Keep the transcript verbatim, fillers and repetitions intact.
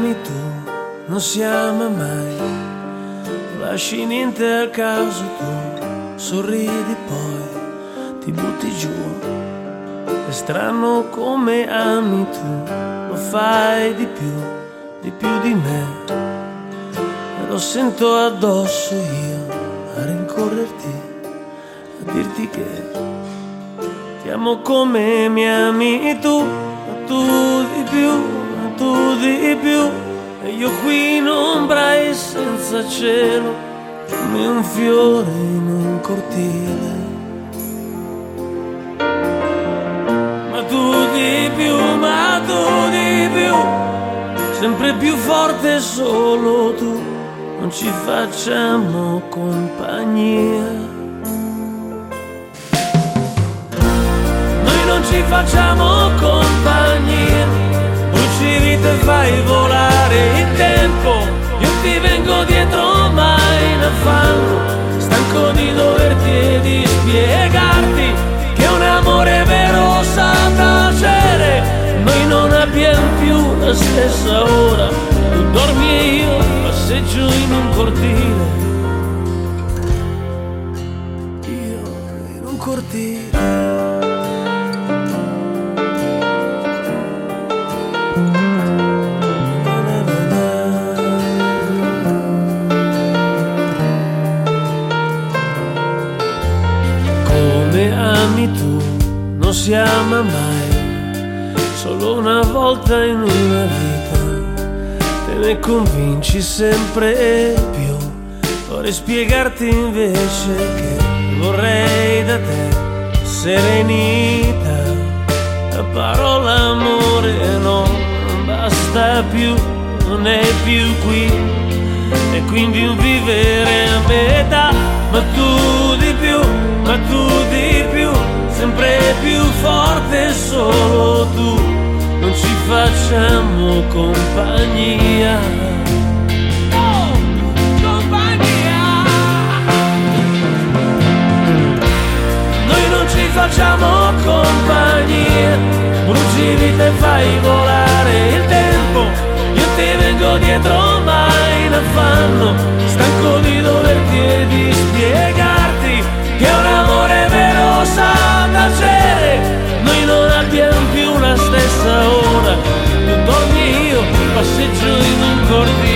ami tu non si ama mai, lasci niente al caso tu, sorridi poi ti butti giù. È strano come ami tu, lo fai di più, di più di me, e lo sento addosso io a rincorrerti, a dirti che ti amo come mi ami tu, tu di più, tu di più. E io qui in ombra e senza cielo, come un fiore in un cortile. Ma tu di più, ma tu di più, sempre più forte solo tu, non ci facciamo compagnia. Noi non ci facciamo compagnia, bruci vite e fai volare il tempo. Io ti vengo dietro mai in affanno, stanco di doverti e di spiegarti che un amore vero sa tacere. Noi non abbiamo più la stessa ora, tu dormi e io passeggio in un cortile. Io in un cortile. Ami tu non si ama mai, solo una volta in una vita, te ne convinci sempre più. Vorrei spiegarti invece che vorrei da te serenità, la parola amore non basta più, non è più qui, e quindi un vivere a metà. Ma tu di più, ma tu di più, sempre più forte solo tu, non ci facciamo compagnia. Oh, compagnia. Noi non ci facciamo compagnia, bruci vite e fai volare il tempo. Io ti vengo dietro mai in affanno, stanco di doverti e di spiegarti che un amore vero sa tacere. Noi non abbiamo più la stessa ora, tu dormi e io passeggio in un cortile.